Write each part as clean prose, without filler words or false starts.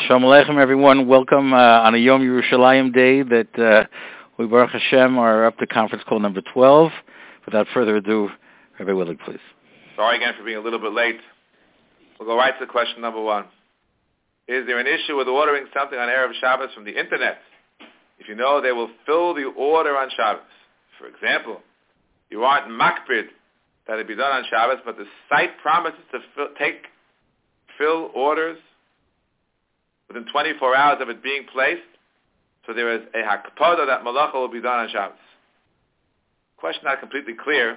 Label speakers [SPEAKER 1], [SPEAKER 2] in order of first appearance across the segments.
[SPEAKER 1] Shalom Aleichem, everyone. Welcome on a Yom Yerushalayim day that we, Baruch Hashem, are up to conference call number 12. Without further ado, Rabbi Willig, please.
[SPEAKER 2] Sorry again for being a little bit late. We'll go right to question number 1. Is there an issue with ordering something on Erev Shabbos from the internet if you know they will fill the order on Shabbos? For example, you aren't makpid that it be done on Shabbos, but the site promises to fill orders within 24 hours of it being placed, so there is a hakpada that malacha will be done on Shabbos. Question not completely clear.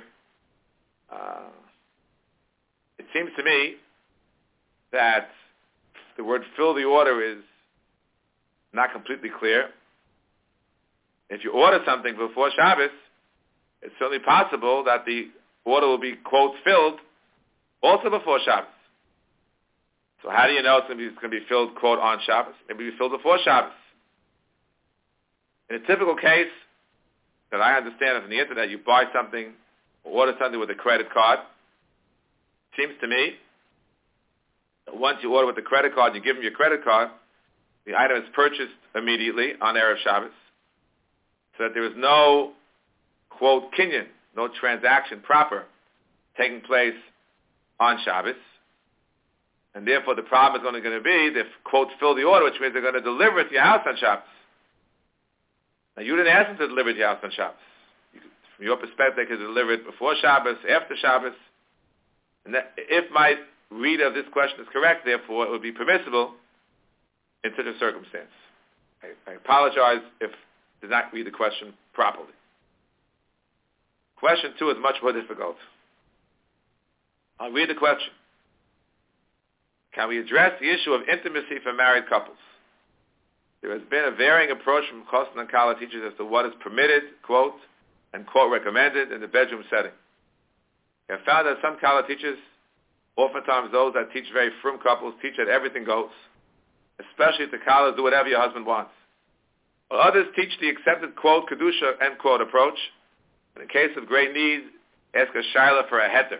[SPEAKER 2] It seems to me that the word fill the order is not completely clear. If you order something before Shabbos, it's certainly possible that the order will be, quote, filled also before Shabbos. So how do you know it's going to be filled, quote, on Shabbos? Maybe it'll be filled before Shabbos. In a typical case that I understand from the internet, you buy something or order something with a credit card. It seems to me that once you order with the credit card, you give them your credit card, the item is purchased immediately on Erev Shabbos, so that there is no, quote, kinyan, no transaction proper taking place on Shabbos. And therefore, the problem is only going to be they, quote, fill the order, which means they're going to deliver it to your house on Shabbos. Now, you didn't ask them to deliver it to your house on Shabbos. From your perspective, they could deliver it before Shabbos, after Shabbos. And that, if my read of this question is correct, therefore, it would be permissible in such a circumstance. I apologize if I did not read the question properly. Question 2 is much more difficult. I'll read the question. Can we address the issue of intimacy for married couples? There has been a varying approach from Chosn and Kala teachers as to what is permitted, quote, and quote, recommended in the bedroom setting. I have found that some Kala teachers, oftentimes those that teach very frum couples, teach that everything goes, especially if the Kalas do whatever your husband wants. While others teach the accepted, quote, Kedusha, end quote, approach, and in case of great need, ask a shaila for a heter.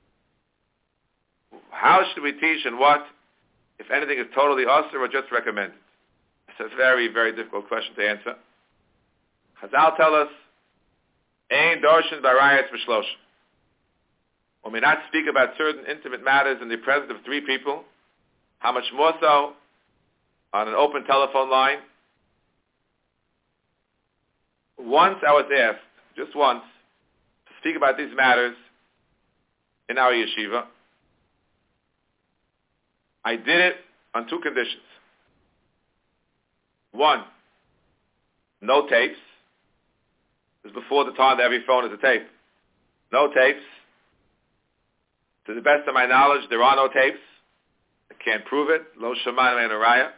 [SPEAKER 2] How should we teach and what, if anything, is totally usher or just recommended? It's a very, very difficult question to answer. Chazal tell us, Ein darshan barayas v'shlosh. When we not speak about certain intimate matters in the presence of 3 people, how much more so on an open telephone line? Once I was asked, just once, to speak about these matters in our yeshiva. I did it on 2 conditions. 1, no tapes. This is before the time that every phone is a tape. No tapes. To the best of my knowledge, there are no tapes. I can't prove it. Lo shamayim ein araya.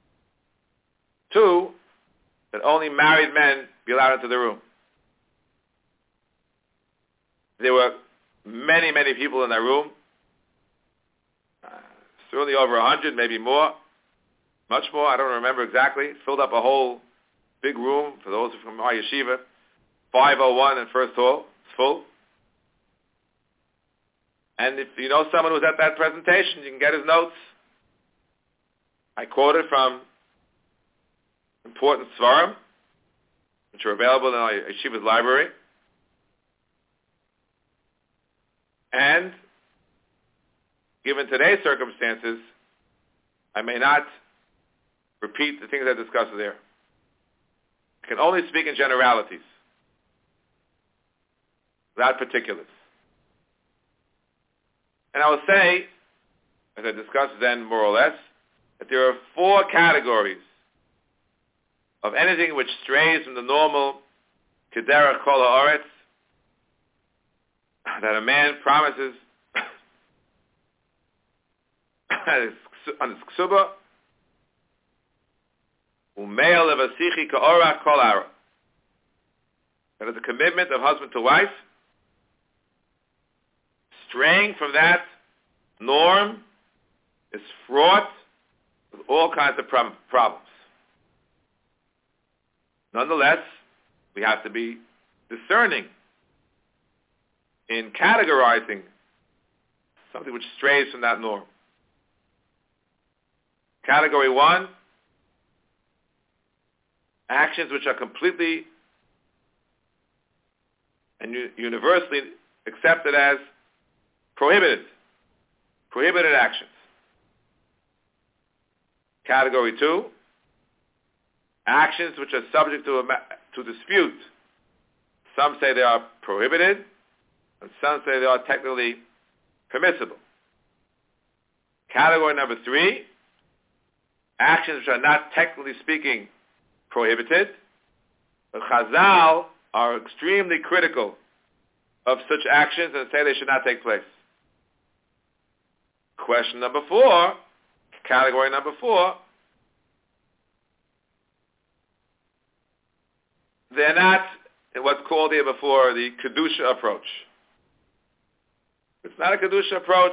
[SPEAKER 2] 2, that only married men be allowed into the room. There were many, many people in that room. Certainly over 100, maybe more. Much more, I don't remember exactly. Filled up a whole big room for those from our yeshiva. 501 in First Hall. It's full. And if you know someone who was at that presentation, you can get his notes. I quoted from important svarim, which are available in our yeshiva's library. And given today's circumstances, I may not repeat the things I discussed there. I can only speak in generalities, without particulars. And I will say, as I discussed then more or less, that there are 4 categories of anything which strays from the normal kederach kol haaretz, that a man promises on his ksuba, umeil levasichi ka'orach kol ara. That is a commitment of husband to wife. Straying from that norm is fraught with all kinds of problems. Nonetheless, we have to be discerning in categorizing something which strays from that norm. Category 1 actions which are completely and universally accepted as prohibited actions. Category 2, actions which are subject to dispute. Some say they are prohibited, and some say they are technically permissible. Category number 3, actions which are not technically speaking prohibited, but Chazal are extremely critical of such actions and say they should not take place. Question number 4, category number 4, they're not in what's called here before the Kedusha approach. It's not a Kedusha approach,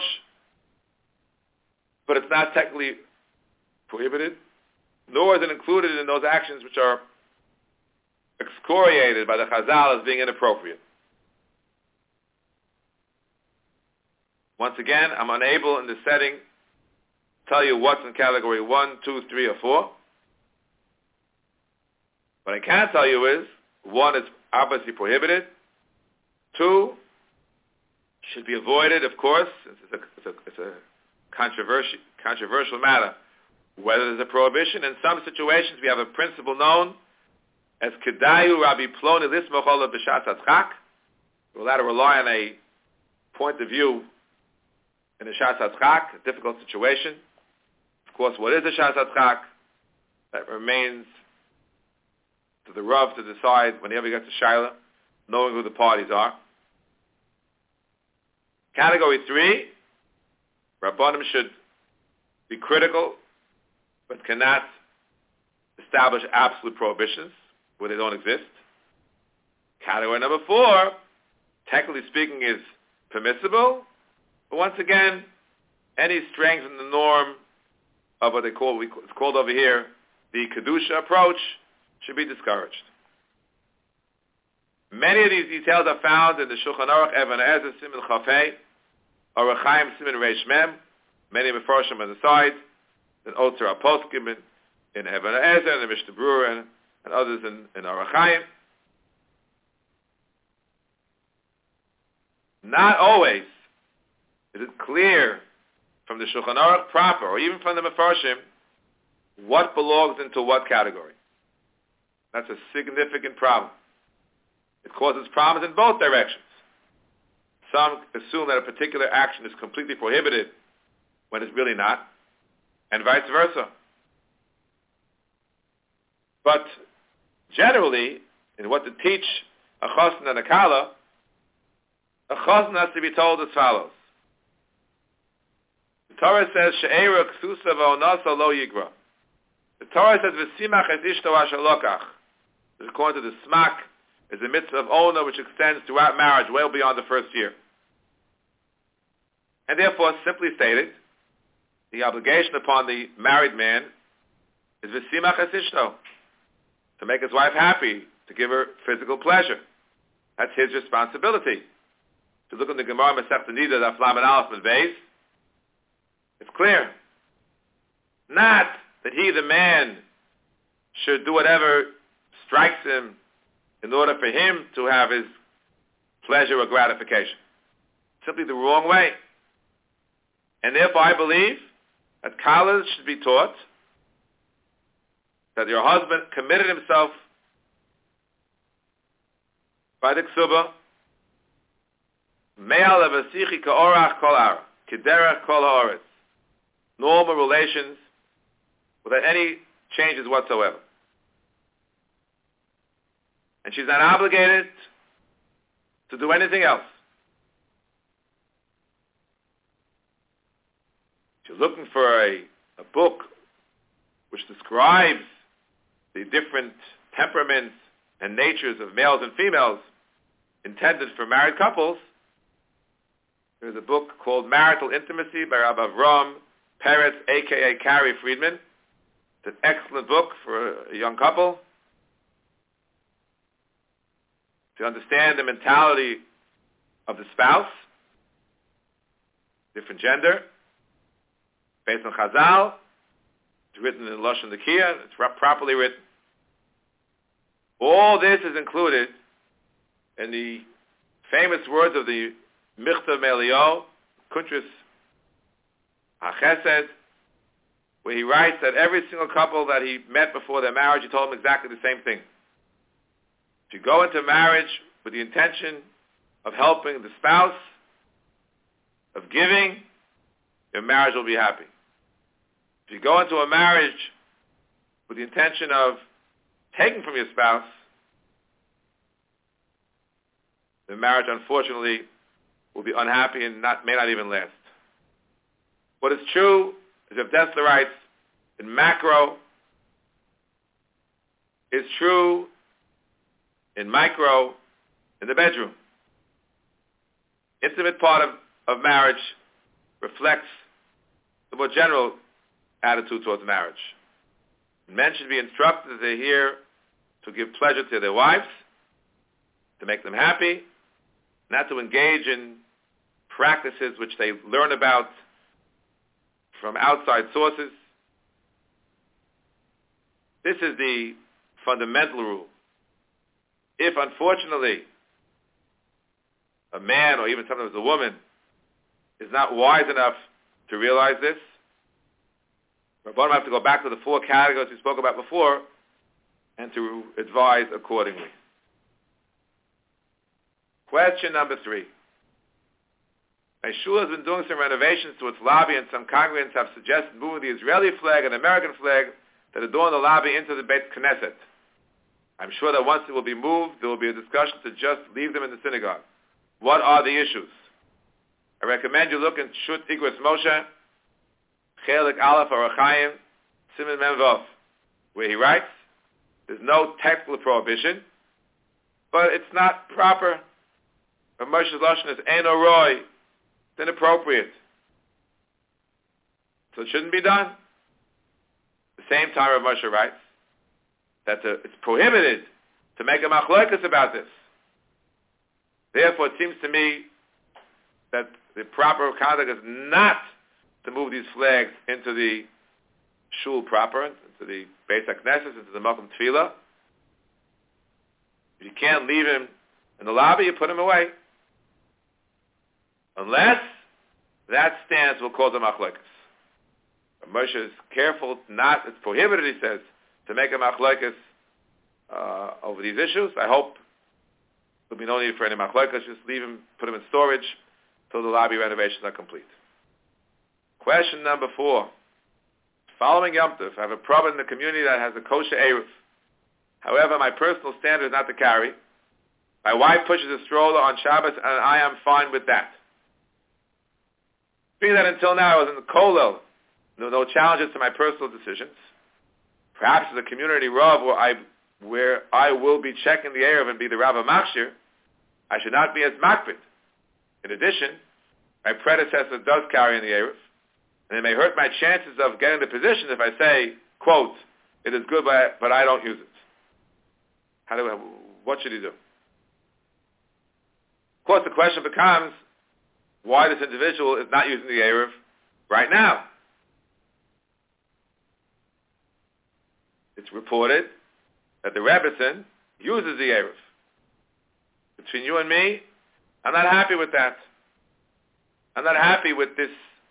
[SPEAKER 2] but it's not technically prohibited, nor is it included in those actions which are excoriated by the Chazal as being inappropriate. Once again, I'm unable in this setting to tell you what's in category 1, 2, 3, or 4. What I can tell you is, 1 is obviously prohibited. 2 should be avoided, of course. It's a controversial matter whether there's a prohibition. In some situations, we have a principle known as Kedayu Rabbi Ploni Lismoch Olav B'Shat Hatzchak. We're allowed to rely on a point of view in a Shat Hatzchak, a difficult situation. Of course, what is a Shat Hatzchak? That remains to the Rav to decide whenever he gets to Shaila, knowing who the parties are. Category 3, Rabbanim should be critical, but cannot establish absolute prohibitions where they don't exist. Category number 4, technically speaking, is permissible, but once again, any strength in the norm of what it's called over here, the Kedusha approach, should be discouraged. Many of these details are found in the Shulchan Aruch Even HaEzer Siman Chafei, or Rechaim Siman Reish Mem, many Mefarshim on the side, in Otzer HaPoskim, in Even HaEzer, in the Mishnah Berurah, and others in Orach Chaim. Not always is it clear from the Shulchan Aruch proper, or even from the Mefarshim, what belongs into what category. That's a significant problem. It causes problems in both directions. Some assume that a particular action is completely prohibited when it's really not, and vice versa. But generally, in what to teach a chasna and a kala, a chasna has to be told as follows. The Torah says, She'era ksusa v'onasa lo yigra. The Torah says, V'simach es ishto asher lokach. According to the smak, is a mitzvah of ona which extends throughout marriage, well beyond the first year. And therefore, simply stated, the obligation upon the married man is v'simach es ishto, to make his wife happy, to give her physical pleasure. That's his responsibility. To look in the Gemara Masechta Nida, Daf Lamed Aleph and Beis, it's clear. Not that he, the man, should do whatever strikes him in order for him to have his pleasure or gratification. Simply the wrong way. And therefore I believe that college should be taught that your husband committed himself by the ksuba, me'al avasichi ka'orach kol ara, kederach kol ha'oretz, normal relations without any changes whatsoever. And she's not obligated to do anything else. If you're looking for a book which describes the different temperaments and natures of males and females intended for married couples, there's a book called Marital Intimacy by Rabbi Avram Peretz, a.k.a. Carrie Friedman. It's an excellent book for a young couple to understand the mentality of the spouse, different gender, based on Chazal. It's written in Lashon Nakiya. It's properly written. All this is included in the famous words of the Michtav Me'Eliyahu, Kuntris HaChesed, where he writes that every single couple that he met before their marriage, he told them exactly the same thing. If you go into marriage with the intention of helping the spouse, of giving, your marriage will be happy. If you go into a marriage with the intention of taking from your spouse, the marriage, unfortunately, will be unhappy and may not even last. What is true is, if Dessler writes, in macro, is true in micro, in the bedroom. Intimate part of marriage reflects the more general attitude towards marriage. Men should be instructed that they're here to give pleasure to their wives, to make them happy, not to engage in practices which they learn about from outside sources. This is the fundamental rule. If, unfortunately, a man or even sometimes a woman is not wise enough to realize this, Rabbanim have to go back to the 4 categories we spoke about before and to advise accordingly. Question number 3. My shul has been doing some renovations to its lobby, and some congregants have suggested moving the Israeli flag and American flag that adorn the lobby into the Beit Knesset. I'm sure that once it will be moved, there will be a discussion to just leave them in the synagogue. What are the issues? I recommend you look in Shut Igros Moshe, Chelik Aleph Arachayim, Siman Mem Vav, where he writes, there's no textual prohibition, but it's not proper. Moshe's Lashon is Ein Oroi, it's inappropriate. So it shouldn't be done. At the same time, Rav Moshe writes that it's prohibited to make a machlokas about this. Therefore, it seems to me that the proper conduct is not to move these flags into the shul proper, into the Beis HaKnesses, into the Makom Tefillah. If you can't leave him in the lobby, you put him away. Unless that stance will cause a machlokas. Moshe is careful not, it's prohibited, he says, to make a machlokas over these issues. I hope there'll be no need for any machlokas. Just leave him, put him in storage till the lobby renovations are complete. Question number 4. Following Yom Tov, I have a problem in the community that has a kosher Eruv. However, my personal standard is not to carry. My wife pushes a stroller on Shabbos, and I am fine with that. Being that until now I was in the kollel, no challenges to my personal decisions. Perhaps as a community rav where I will be checking the Eruv and be the Rav Machshir, I should not be as makpid. In addition, my predecessor does carry in the Eruv, and it may hurt my chances of getting the position if I say, quote, it is good, but I don't use it. What should he do? Of course, the question becomes why this individual is not using the Eruv right now. It's reported that the Rebbetzin uses the Eruv. Between you and me, I'm not happy with that. I'm not happy with this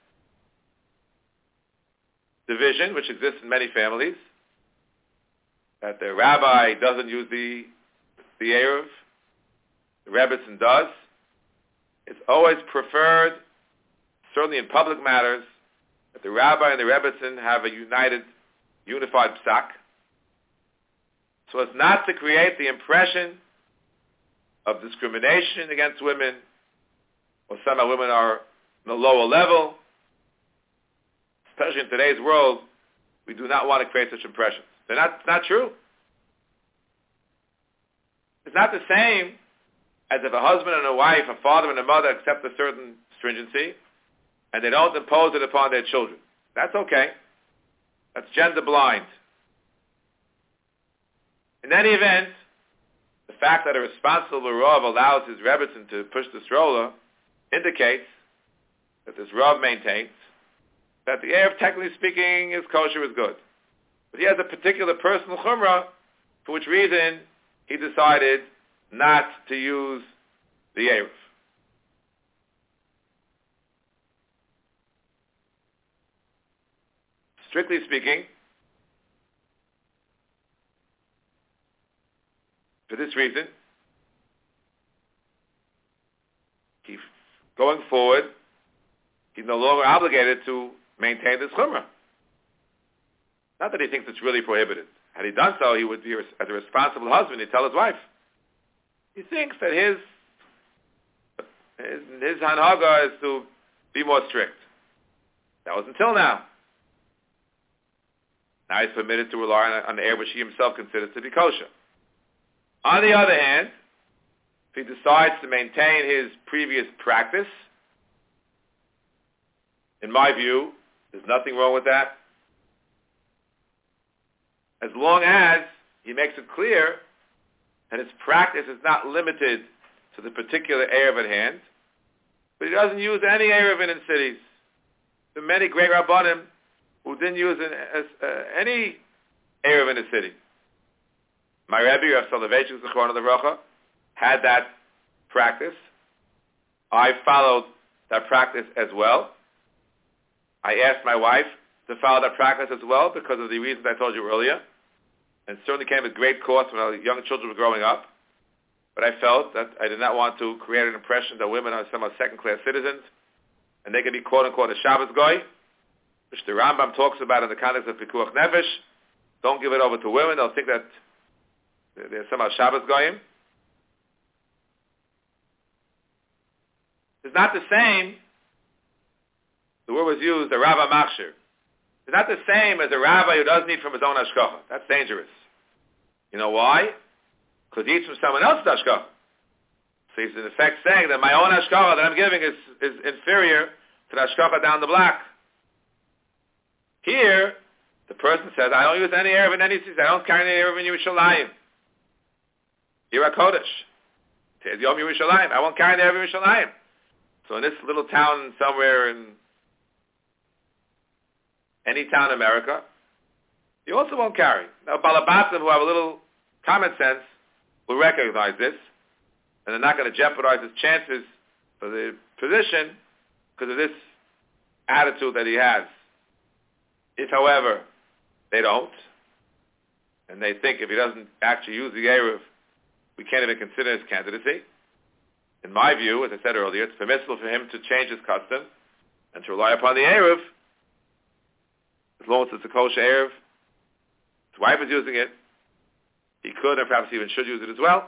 [SPEAKER 2] division, which exists in many families, that the rabbi doesn't use the Eruv, the Rebbetzin does. It's always preferred, certainly in public matters, that the rabbi and the Rebbetzin have a unified psak, so as not to create the impression of discrimination against women, or somehow women are in a lower level. Especially in today's world, we do not want to create such impressions. It's not true. It's not the same as if a husband and a wife, a father and a mother accept a certain stringency, and they don't impose it upon their children. That's okay. That's gender blind. In any event, the fact that a responsible Rav allows his Rebbetzin to push the stroller indicates that this Rav maintains that the Eruv, technically speaking, is kosher, is good. But he has a particular personal chumrah, for which reason he decided not to use the Erev. Strictly speaking, for this reason, going forward, he's no longer obligated to maintain this chumrah. Not that he thinks it's really prohibited. Had he done so, he would be, as a responsible husband, he'd tell his wife. He thinks that his hanhaga is to be more strict. That was until now. Now he's permitted to rely on the air which he himself considers to be kosher. On the other hand, if he decides to maintain his previous practice, in my view, there's nothing wrong with that. As long as he makes it clear that his practice is not limited to the particular Erev at hand, but he doesn't use any Erev in cities. There are many great Rabbanim who didn't use any Erev in the city. My Rebbe, Rav Soloveitchik Zichrono Livracha, had that practice. I followed that practice as well. I asked my wife to follow that practice as well because of the reasons I told you earlier. And it certainly came at great cost when our young children were growing up. But I felt that I did not want to create an impression that women are somehow second-class citizens and they can be quote-unquote a Shabbos goy, which the Rambam talks about in the context of Pikuach Nefesh. Don't give it over to women. They'll think that they're somehow Shabbos goyim. It's not the same, the word was used, the Rabba Machshir. It's not the same as a rabbi who doesn't eat from his own hashkacha. That's dangerous. You know why? Because he eats from someone else's hashkacha. So he's in effect saying that my own hashkacha that I'm giving is inferior to the hashkacha down the block. Here, the person says, I don't use any Erev in any season. I don't carry any Erev in Yerushalayim. Yira Kodesh. Says Yom Yerushalayim. I won't carry the Erev in Yerushalayim. So in this little town somewhere in any town in America, you also won't carry. Now, Balabatim, who have a little common sense, will recognize this, and they're not going to jeopardize his chances for the position because of this attitude that he has. If, however, they don't, and they think if he doesn't actually use the Erev, we can't even consider his candidacy, in my view, as I said earlier, it's permissible for him to change his custom and to rely upon the Erev. As long as it's a kosher Erev, his wife is using it, he could and perhaps even should use it as well.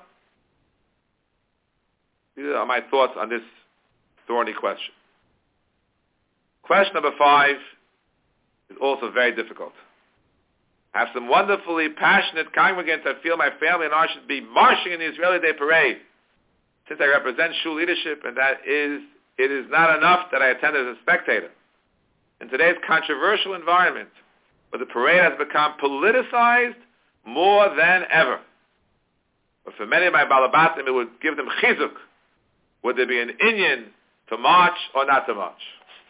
[SPEAKER 2] These are my thoughts on this thorny question. Question number 5 is also very difficult. I have some wonderfully passionate congregants that feel my family and I should be marching in the Israeli Day Parade. Since I represent shul leadership, and it is not enough that I attend as a spectator. In today's controversial environment, where the parade has become politicized more than ever. But for many of my Balabatim, it would give them chizuk. Would there be an inyan to march or not to march?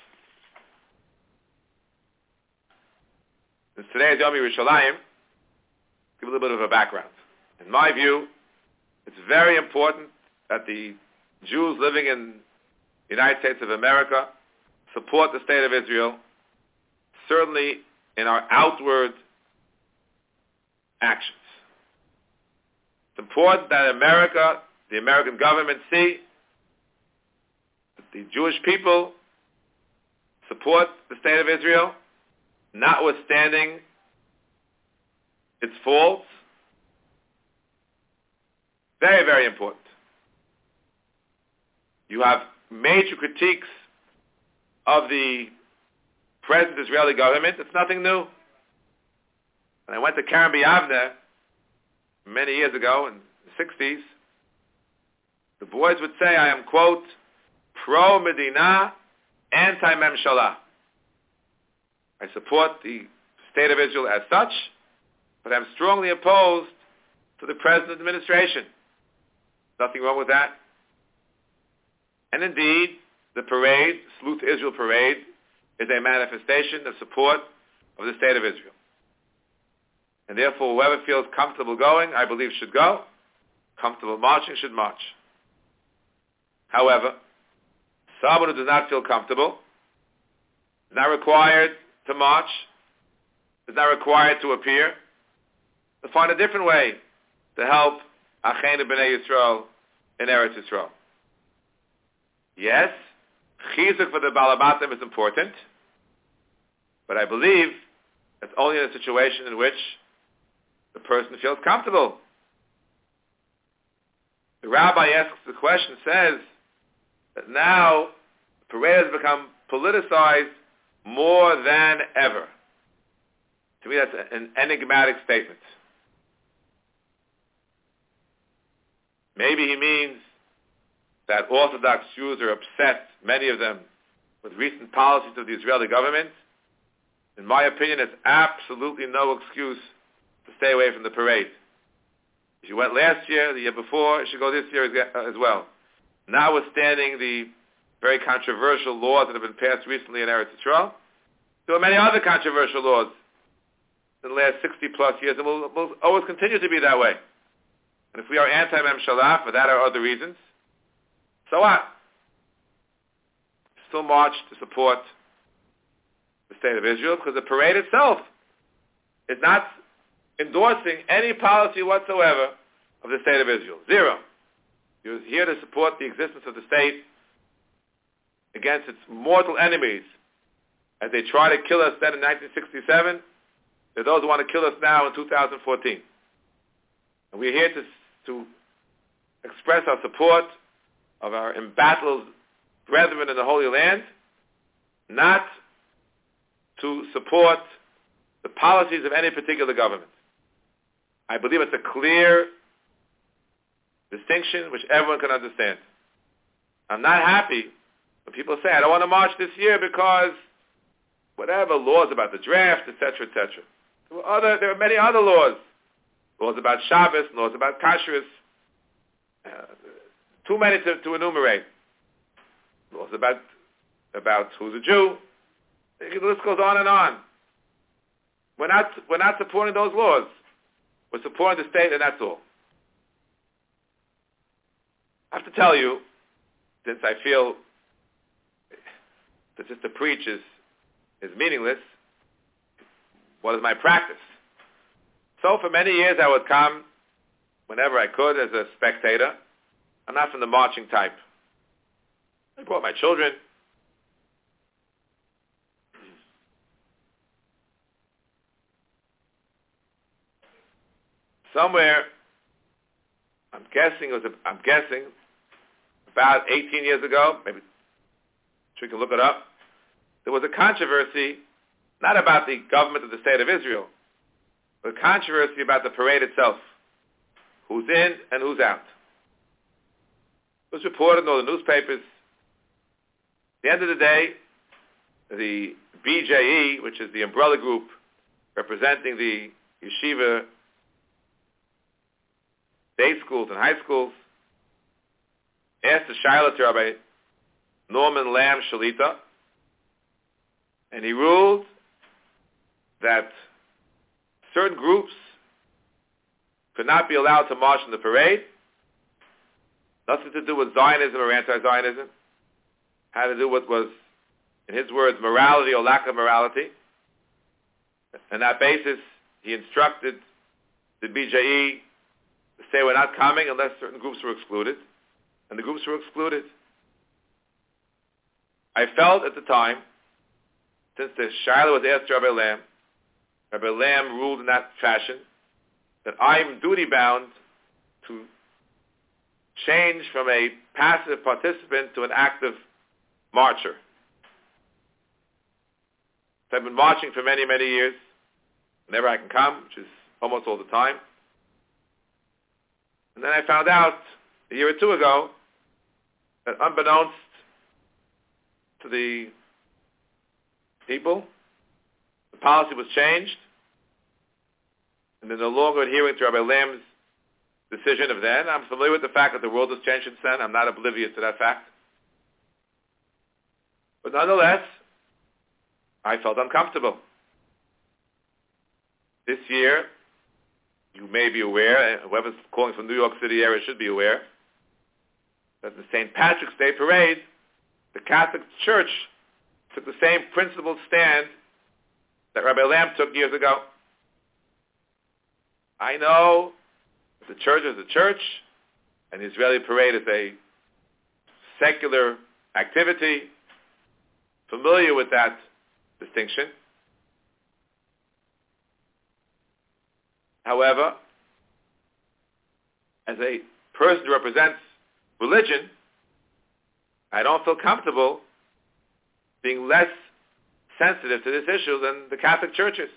[SPEAKER 2] Since today is Yom Yerushalayim, give a little bit of a background. In my view, it's very important that the Jews living in the United States of America support the state of Israel, certainly in our outward actions. It's important that America, the American government, see that the Jewish people support the state of Israel, notwithstanding its faults. Very, very important. You have major critiques of the present Israeli government. It's nothing new. When I went to Karen B'Yavneh many years ago in the 60s, the boys would say, I am, quote, pro-Medina, anti-Memshalah. I support the state of Israel as such, but I'm strongly opposed to the present administration. Nothing wrong with that. And indeed, the parade, Salute to Israel parade, is a manifestation of support of the state of Israel. And therefore, whoever feels comfortable going, I believe should go. comfortable marching should march. However, someone who does not feel comfortable is not required to march, is not required to appear, to find a different way to help Acheinu B'nai Yisrael in Eretz Yisrael. Yes, chizuk for the Balabatim is important, but I believe it's only in a situation in which the person feels comfortable. The rabbi asks the question, says that now the parade has become politicized more than ever. To me, that's an enigmatic statement. Maybe he means that Orthodox Jews are upset, many of them, with recent policies of the Israeli government. In my opinion, it's absolutely no excuse to stay away from the parade. If you went last year, the year before, you should go this year as well. Notwithstanding the very controversial laws that have been passed recently in Eretz Yisrael, there are many other controversial laws in the last 60 plus years, and will always continue to be that way. And if we are anti-Mem Shalaf for that or other reasons, so what? Still march to support the state of Israel, because the parade itself is not endorsing any policy whatsoever of the state of Israel. Zero. You're here to support the existence of the state against its mortal enemies as they try to kill us then in 1967. There are those who want to kill us now in 2014. And we're here to express our support of our embattled brethren in the Holy Land, not to support the policies of any particular government. I believe it's a clear distinction which everyone can understand. I'm not happy when people say, I don't want to march this year because whatever, laws about the draft, etc., etc. There are many other laws. Laws about Shabbos, laws about kashrus. Too many to enumerate. Laws about who's a Jew. The list goes on and on. We're not supporting those laws. We're supporting the state, and that's all. I have to tell you, since I feel that just to preach is meaningless, what is my practice? So for many years I would come whenever I could as a spectator. I'm not from the marching type. I brought my children. Somewhere, I'm guessing about 18 years ago, maybe we can look it up, there was a controversy, not about the government of the state of Israel, but a controversy about the parade itself. Who's in and who's out. It was reported in all the newspapers. At the end of the day, the BJE, which is the umbrella group representing the yeshiva day schools and high schools, asked the Shiloh to Rabbi Norman Lamb Shalita, and he ruled that certain groups could not be allowed to march in the parade. Nothing to do with Zionism or anti-Zionism. Had to do with what was, in his words, morality or lack of morality. On that basis, he instructed the BJE to say we're not coming unless certain groups were excluded. And the groups were excluded. I felt at the time, since the Shiloh was asked to Rabbi Lamb ruled in that fashion, that I'm duty-bound to change from a passive participant to an active marcher. So I've been marching for many, many years, whenever I can come, which is almost all the time. And then I found out a year or two ago that unbeknownst to the people, the policy was changed, and they're no longer adhering to Rabbi Lamb's decision of then. I'm familiar with the fact that the world has changed since then. I'm not oblivious to that fact. But nonetheless, I felt uncomfortable. This year, you may be aware, and whoever's calling from New York City area should be aware, that the St. Patrick's Day Parade, the Catholic Church took the same principled stand that Rabbi Lamb took years ago. I know the church is a church, and the Israeli parade is a secular activity, familiar with that distinction. However, as a person who represents religion, I don't feel comfortable being less sensitive to this issue than the Catholic churches.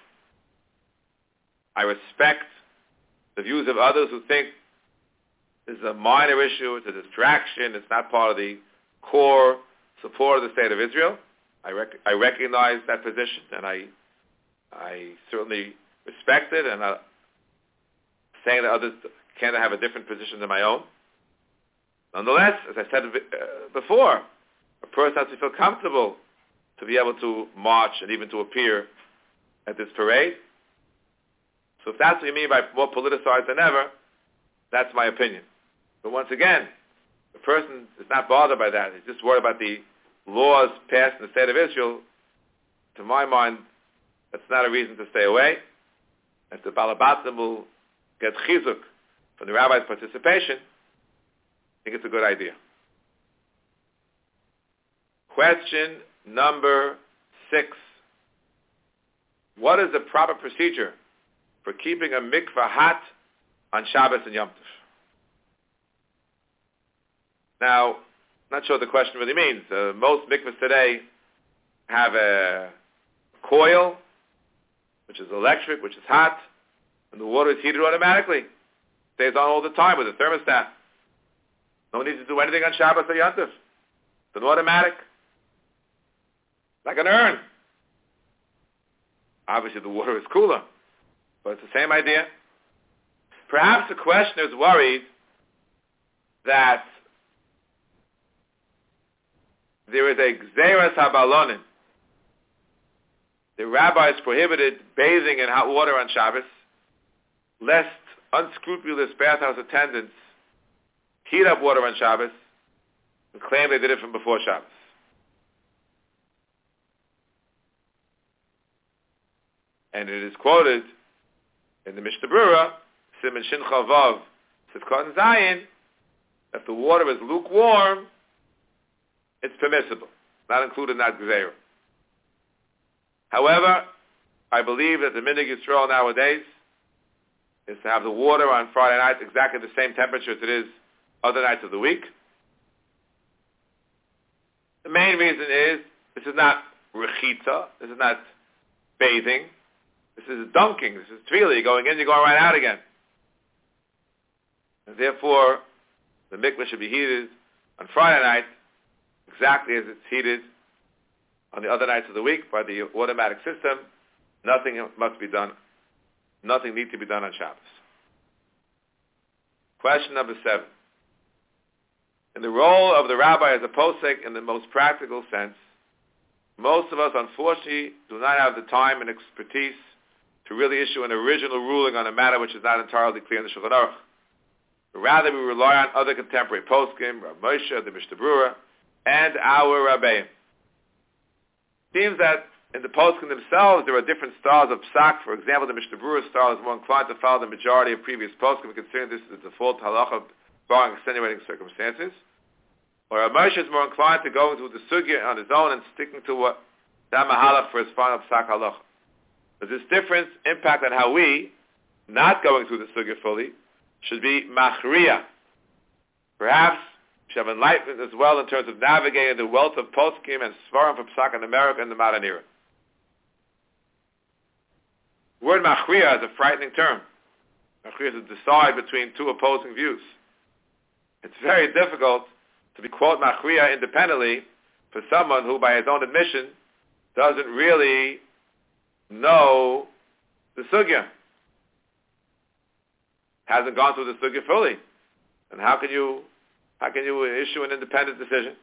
[SPEAKER 2] I respect the views of others who think this is a minor issue, it's a distraction, it's not part of the core support of the State of Israel. I recognize that position, and I certainly respect it, and I'm saying that others can't have a different position than my own. Nonetheless, as I said before, a person has to feel comfortable to be able to march and even to appear at this parade. So if that's what you mean by more politicized than ever, that's my opinion. But once again, the person is not bothered by that. He's just worried about the laws passed in the State of Israel. To my mind, that's not a reason to stay away. If the Balabatim will get chizuk from the rabbi's participation, I think it's a good idea. Question number 6. What is the proper procedure for keeping a mikvah hot on Shabbos and Yom Tov? Now, I'm not sure what the question really means. Most mikvahs today have a coil, which is electric, which is hot, and the water is heated automatically. Stays on all the time with a thermostat. No need to do anything on Shabbos or Yom Tov. It's an automatic. Like an urn. Obviously the water is cooler, but it's the same idea. Perhaps the questioner is worried that there is a gzeras habalonin. The rabbis prohibited bathing in hot water on Shabbos, lest unscrupulous bathhouse attendants heat up water on Shabbos and claim they did it from before Shabbos. And it is quoted in the Mishnah Berurah, Siman Shin Chavav, Sivkot Zayin, if the water is lukewarm, it's permissible, not included in that Gzeira. However, I believe that the Minhag Yisrael nowadays is to have the water on Friday night exactly the same temperature as it is other nights of the week. The main reason is this is not rechitza, this is not bathing, this is dunking, this is tefillah, you're going in, you're going right out again. And therefore, the mikveh should be heated on Friday night exactly as it's heated on the other nights of the week by the automatic system. Nothing must be done. Nothing needs to be done on Shabbos. Question number 7. In the role of the rabbi as a posek in the most practical sense, most of us, unfortunately, do not have the time and expertise to really issue an original ruling on a matter which is not entirely clear in the Shulchan Aruch. Rather, we rely on other contemporary poskim, Rav Moshe, the Mishnah Berurah, and our rabbeim. Seems that in the poskim themselves, there are different styles of psak. For example, the Mishnah Berurah style is more inclined to follow the majority of previous poskim, considering this is the default halacha, barring extenuating circumstances. Or Rav Moshe is more inclined to go into the sugya on his own and sticking to what that mahalach for his final psak halacha. Does this difference impact on how we, not going through the sugya fully, should be machriya? Perhaps we should have enlightenment as well in terms of navigating the wealth of poskim and svarim from psak in America in the modern era. The word machriya is a frightening term. Machriya is to decide between two opposing views. It's very difficult to be quote machriya independently for someone who, by his own admission, doesn't really know the sugya, hasn't gone through the sugya fully. And how can you issue an independent decision?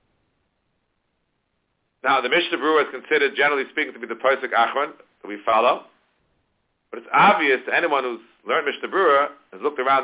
[SPEAKER 2] Now, the Mishnah Berurah is considered, generally speaking, to be the posek achron that we follow. But it's obvious to anyone who's learned Mishnah Berurah has looked around,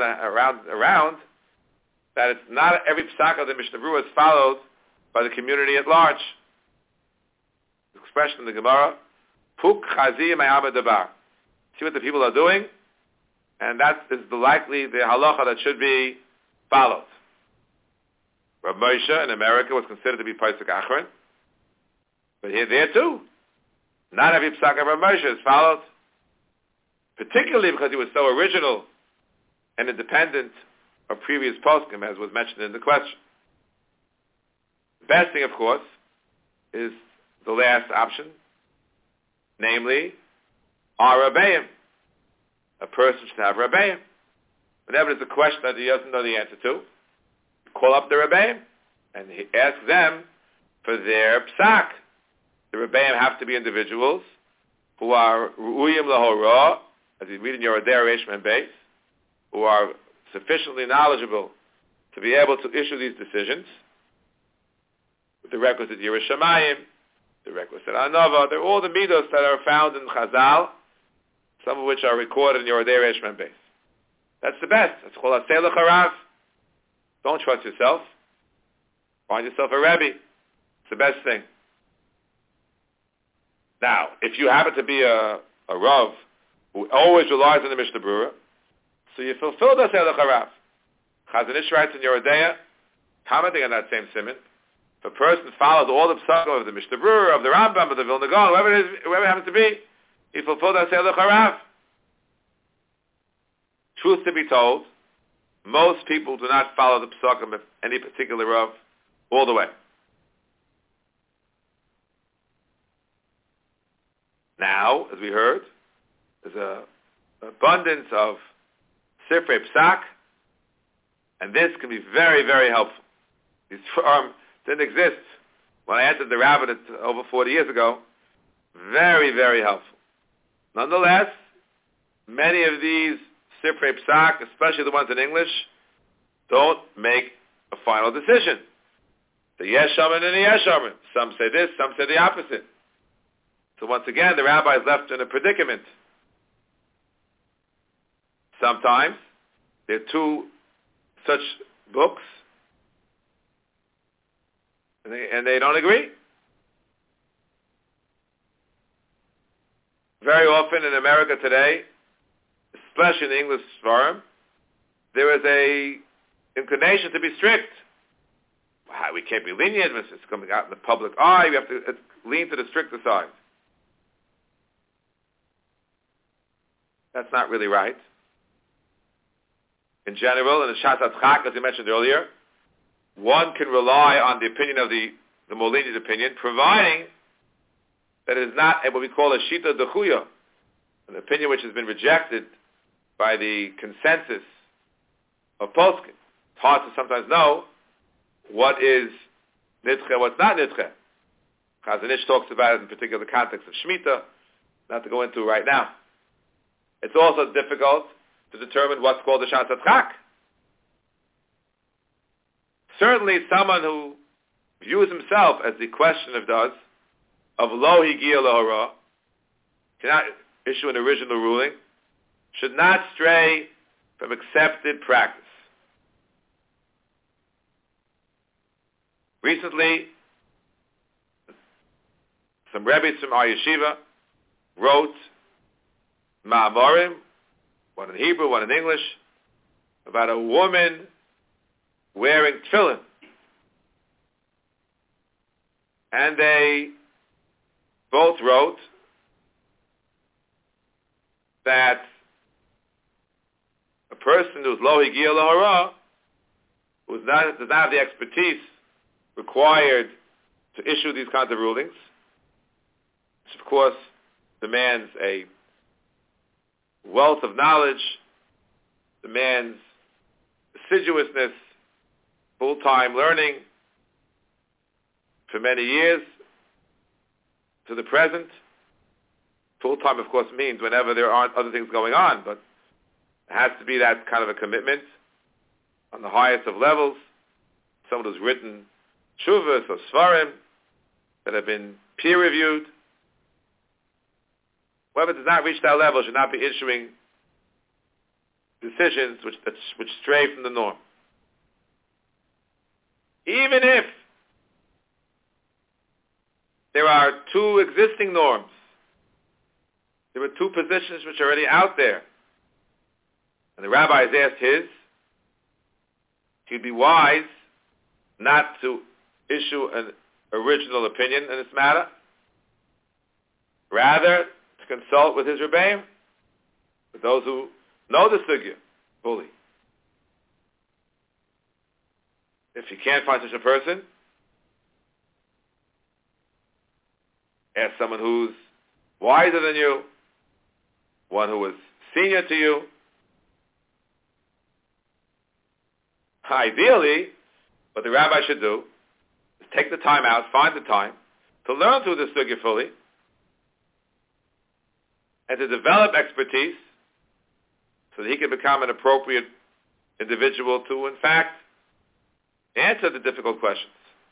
[SPEAKER 2] that it's not every psak of the Mishnah Berurah is followed by the community at large. The expression in the Gemara, Puk chazi ma'amad dabar. See what the people are doing, and that is the halacha that should be followed. Rav Moshe in America was considered to be Pesach Achron, but here, there too, not every psak of Rav Moshe is followed, particularly because he was so original and independent of previous poskim, as was mentioned in the question. The best thing, of course, is the last option, namely, our Rabbeim. A person should have Rabbeim. Whenever there's a question that he doesn't know the answer to, call up the Rabbeim and he asks them for their psak. The Rabbeim have to be individuals who are ru'uyim lahora, as you read in your Adar Reish Mem Beis, who are sufficiently knowledgeable to be able to issue these decisions with the requisite Yiras Shamayim, the requisite Anava. They're all the midos that are found in Chazal, some of which are recorded in your Adar Reish Mem Beis. That's the best. That's called Aseh L'Charav. Don't trust yourself. Find yourself a Rebbe. It's the best thing. Now, if you happen to be a Rav who always relies on the Mishnah Berurah, so you fulfill the Aseh L'Charav. Chazon Ish writes in your Adar, commenting on that same siman, if a person follows all the psakim of the Mishnah Berurah, of the Rambam, of the Vilna Gaon, whoever it happens to be, he fulfilled the Aseh L'Charav. Truth to be told, most people do not follow the psakim of any particular Rav all the way. Now, as we heard, there's an abundance of Sifrei Psak, and this can be very, very helpful. These forms didn't exist when I entered the rabbinate over 40 years ago. Very, very helpful. Nonetheless, many of these Sifrei Psak, especially the ones in English, don't make a final decision. The Yesh Shaman and the Yesh Shaman. Some say this, some say the opposite. So once again, the rabbi is left in a predicament. Sometimes there are two such books, and they don't agree. Very often in America today, especially in the English forum, there is a inclination to be strict. We can't be lenient. It's coming out in the public eye. We have to lean to the stricter side. That's not really right. In general, in the Shas HaTchak, as I mentioned earlier, one can rely on the opinion of the more lenient opinion, providing that it is not what we call a Shita Dechuya, an opinion which has been rejected by the consensus of poskim. It's hard to sometimes know what is nidche, what's not nidche. Chazon Ish talks about it in particular context of Shemitah, not to go into right now. It's also difficult to determine what's called the Shas HaTchak. Certainly someone who views himself, as the questioner does, of lo higia lahora, cannot issue an original ruling, should not stray from accepted practice. Recently, some rabbis from our yeshiva wrote ma'amorim, one in Hebrew, one in English, about a woman wearing tefillin. And they both wrote that a person who's lo higia lahara, who does not have the expertise required to issue these kinds of rulings, which of course demands a wealth of knowledge, demands assiduousness, full-time learning for many years to the present. Full-time, of course, means whenever there aren't other things going on, but it has to be that kind of a commitment on the highest of levels. Someone who's written tshuvas or svarim that have been peer-reviewed. Whoever does not reach that level should not be issuing decisions which stray from the norm. Even if there are two existing norms, there are two positions which are already out there, and the rabbi has asked his, he'd be wise not to issue an original opinion in this matter, rather to consult with his rebbeim, with those who know the sugya fully. If you can't find such a person, ask someone who's wiser than you, one who is senior to you. Ideally, what the rabbi should do is take the time out, find the time, to learn through the sugya fully, and to develop expertise so that he can become an appropriate individual to, in fact, answer the difficult questions.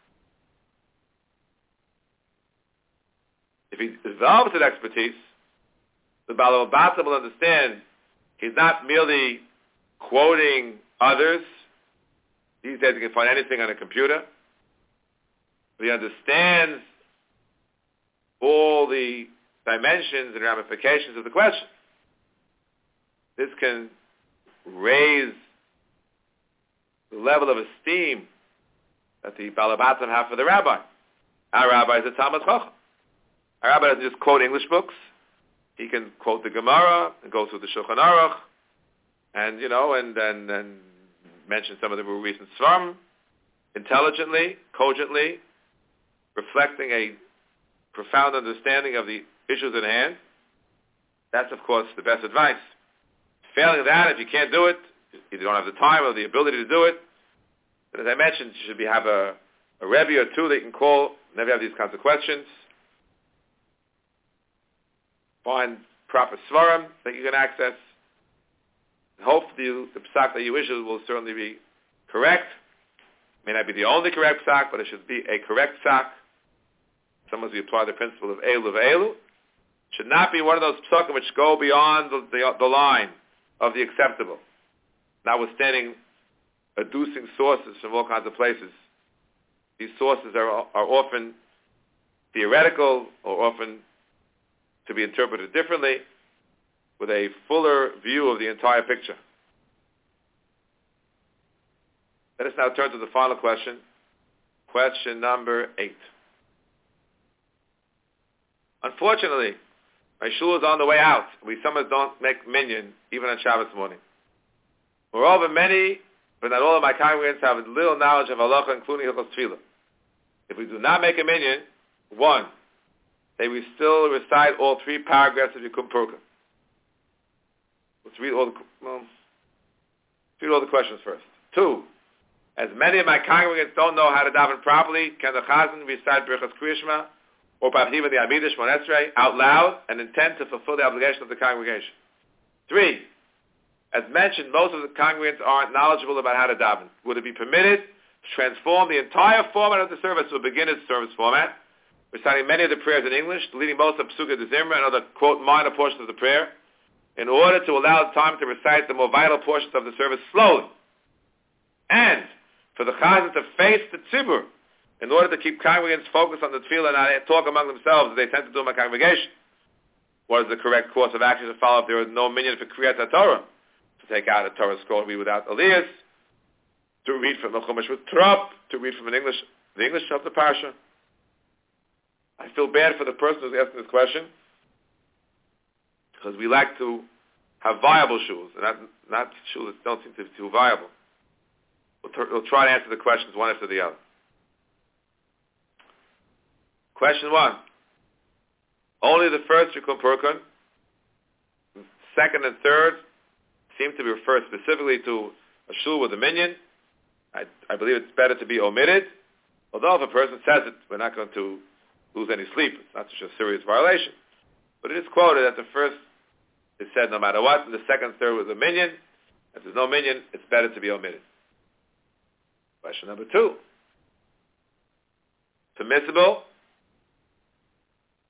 [SPEAKER 2] If he develops that expertise, the Baal Bata will understand he's not merely quoting others. These days you can find anything on a computer. But he understands all the dimensions and ramifications of the question. This can raise the level of esteem that the Baal Batim have for the rabbi. Our rabbi is a Talmud Chacham. Our rabbi doesn't just quote English books. He can quote the Gemara and go through the Shulchan Aruch, and and mention some of the more recent Svarim intelligently, cogently, reflecting a profound understanding of the issues at hand. That's, of course, the best advice. Failing that, if you can't do it, if you don't have the time or the ability to do it, then as I mentioned, you should have a Rebbe or two that you can call whenever you have these kinds of questions. Find proper Svarim that you can access. Hopefully the psak that you issue will certainly be correct. It may not be the only correct psak, but it should be a correct psak. Sometimes we apply the principle of Eilu v'Eilu. It should not be one of those psakim which go beyond the line of the acceptable, notwithstanding adducing sources from all kinds of places. These sources are often theoretical or often to be interpreted differently with a fuller view of the entire picture. Let us now turn to the final question. Question number 8. Unfortunately, my shul is on the way out. We sometimes don't make minyan, even on Shabbos morning. Moreover, many, but not all of my congregants have little knowledge of halacha, including Hilchos Tefillah. If we do not make a minyan, 1, they will still recite all 3 paragraphs of Yikum Purka. Let's read all the questions first. 2, as many of my congregants don't know how to daven properly, can the Chazan recite Birchas Kriya Shema or Partiv the Amidah Shmon Esrei out loud and intend to fulfill the obligation of the congregation? 3, as mentioned, most of the congregants aren't knowledgeable about how to daven. Would it be permitted to transform the entire format of the service to a beginner's service format, reciting many of the prayers in English, deleting most of Psukkah de Zimra and other, quote, minor portions of the prayer, in order to allow time to recite the more vital portions of the service slowly? And for the Chazan to face the Tzibur, in order to keep congregants focused on the tefillah and not talk among themselves as they tend to do in my congregation. What is the correct course of action to follow if there is no minyan for Kriyat HaTorah? To take out a Torah scroll and read without Elias, to read from the Chumash with Trop, to read from the English of the Parsha. I feel bad for the person who's asking this question, because we like to have viable shuls, and not shuls that don't seem to be too viable. We'll try to answer the questions one after the other. Question 1. Only the first Yikum Purkan, second and third, seem to be referred specifically to a shul with a minyan. I believe it's better to be omitted. Although if a person says it, we're not going to lose any sleep. It's not such a serious violation. But it is quoted that the first is said no matter what, and the second and third with a minyan. If there's no minyan, it's better to be omitted. Question number 2. Permissible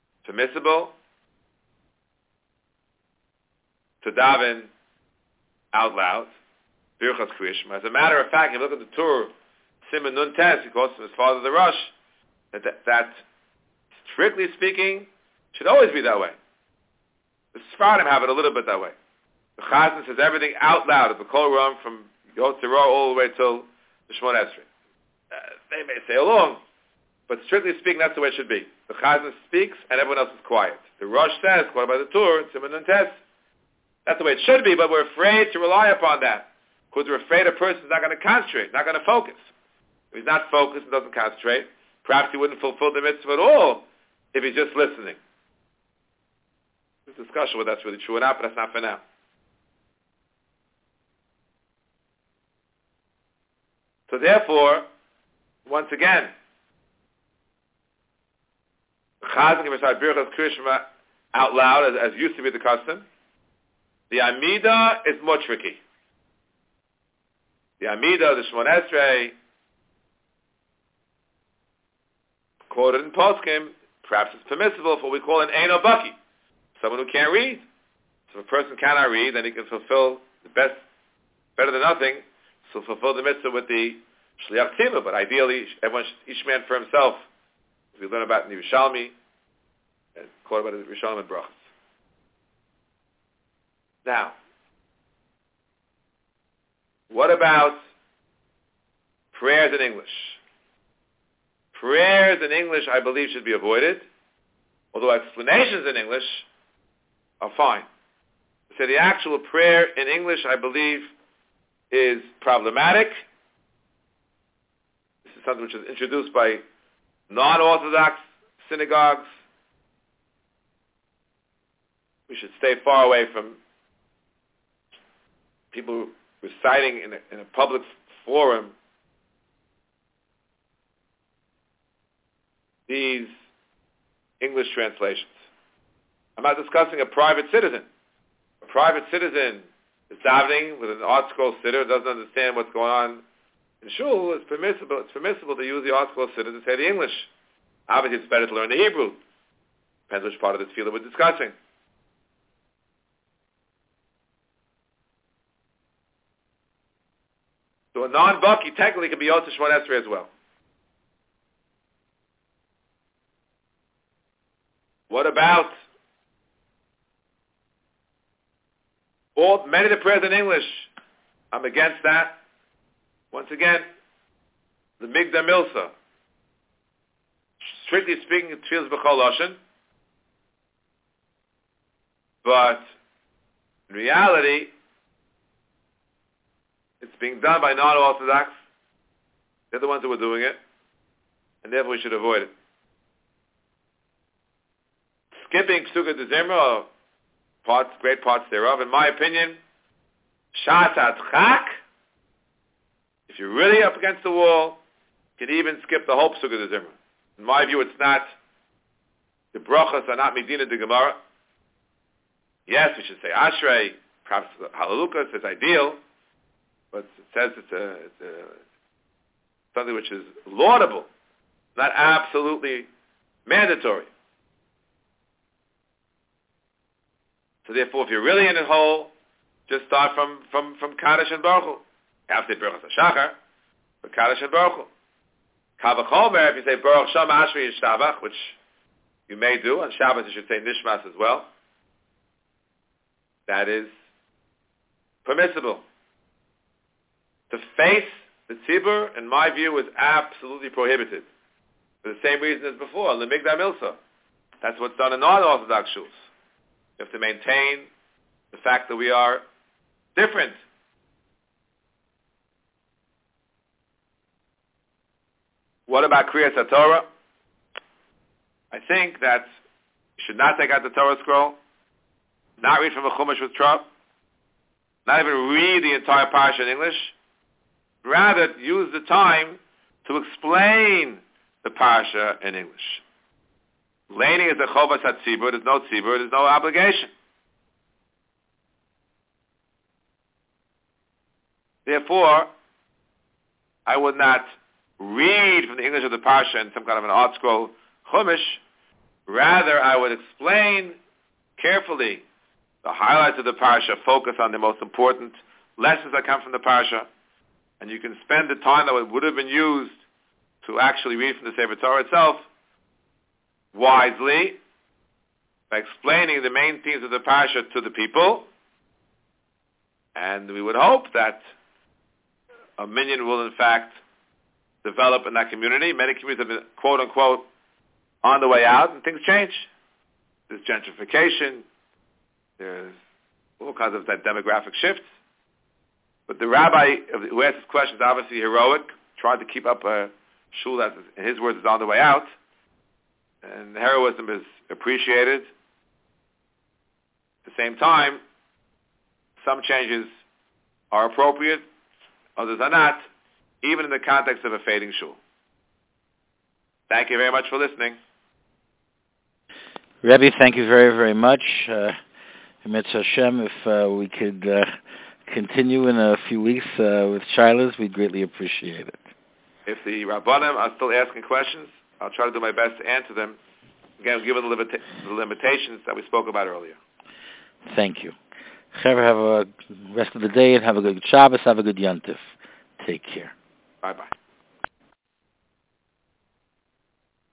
[SPEAKER 2] to daven out loud. Birchas Kriya Shema. As a matter of fact, if you look at the Torah, Siman Nun Tes, he calls him his father the Rosh, that strictly speaking, should always be that way. The Sfaradim have it a little bit that way. The Chazan says everything out loud at the Kol Ram from Yod Tzirah all the way till the Shemon Esrei. They may say along, but strictly speaking, that's the way it should be. The Chazan speaks and everyone else is quiet. The Rosh says, what about the Torah, Siman Nun Tes? That's the way it should be, but we're afraid to rely upon that. Because we're afraid a person's not going to concentrate, not going to focus. If he's not focused and doesn't concentrate, perhaps he wouldn't fulfill the mitzvah at all if he's just listening. There's discussion whether that's really true or not, but that's not for now. So therefore, once again, the Chazan can recite Birchas Kriya Shema out loud, as used to be the custom. The Amida is more tricky. The Amida, the Shemon Esrei, quoted in Poskim, perhaps it's permissible for what we call an Eino Baki, someone who can't read. So if a person cannot read, then he can fulfill the best, better than nothing, so fulfill the mitzvah with the Shliach Tzibah. But ideally, each man for himself, as we learn about in the Yerushalmi, and quoted about the Yerushalmi and Brachos. Now, what about prayers in English? Prayers in English, I believe, should be avoided, although explanations in English are fine. So the actual prayer in English, I believe, is problematic. This is something which is introduced by non-Orthodox synagogues. We should stay far away from people reciting in a public forum these English translations. I'm not discussing a private citizen. A private citizen is davening with an art scroll siddur, doesn't understand what's going on in shul. It's permissible to use the art scroll siddur to say the English. Obviously, it's better to learn the Hebrew. Depends which part of this field we're discussing. So a non-Baki technically can be Yotze Shemon Esrei as well. What about many of the prayers in English? I'm against that. Once again, the Migdal Milsa. Strictly speaking, it feels B'chol Lashon. But in reality, it's being done by non-Orthodox. They're the ones who are doing it. And therefore we should avoid it. Skipping Psuka de Zimra, or great parts thereof, in my opinion, Shas Atchak, if you're really up against the wall, you can even skip the whole Psuka de Zimra. In my view, it's not, the brachas are not Medina de Gemara. Yes, we should say Ashrei, perhaps Hallelujah, it's ideal, but it says it's something which is laudable, not absolutely mandatory. So therefore, if you're really in a hole, just start from Kaddish and Baruch Hu. You have to say Baruch HaShachar, but Kaddish and Baruch Hu. Kavachomer, if you say Baruch Shem Ashri Yishtabach, which you may do, on Shabbos you should say Nishmas as well, that is permissible. To face the tzibur, in my view, is absolutely prohibited. For the same reason as before, the Migdal Milsa. That's what's done in non-Orthodox shuls. You have to maintain the fact that we are different. What about Kriyas HaTorah? I think that you should not take out the Torah scroll, not read from a Chumash with Trop, not even read the entire parsha in English. Rather, use the time to explain the parsha in English. Laning is a chovas hatzibur. There's no tzibur. There's no obligation. Therefore, I would not read from the English of the parsha in some kind of an art scroll chumash. Rather, I would explain carefully the highlights of the parsha, focus on the most important lessons that come from the parsha, and you can spend the time that would have been used to actually read from the Sefer Torah itself wisely by explaining the main themes of the parsha to the people. And we would hope that a minyan will in fact develop in that community. Many communities have been, quote unquote, on the way out, and things change. There's gentrification. There's all kinds of demographic shifts. But the rabbi who asked this question is obviously heroic, tried to keep up a shul that, in his words, is on the way out. And heroism is appreciated. At the same time, some changes are appropriate, others are not, even in the context of a fading shul. Thank you very much for listening.
[SPEAKER 1] Rebbe, thank you very, very much. Mitzvah Hashem, if we could continue in a few weeks with Shilas, we'd greatly appreciate it.
[SPEAKER 2] If the Rabbanim are still asking questions, I'll try to do my best to answer them, again, given the limitations that we spoke about earlier.
[SPEAKER 1] Thank you. Have a rest of the day and have a good Shabbos, have a good Yontif. Take care.
[SPEAKER 2] Bye-bye.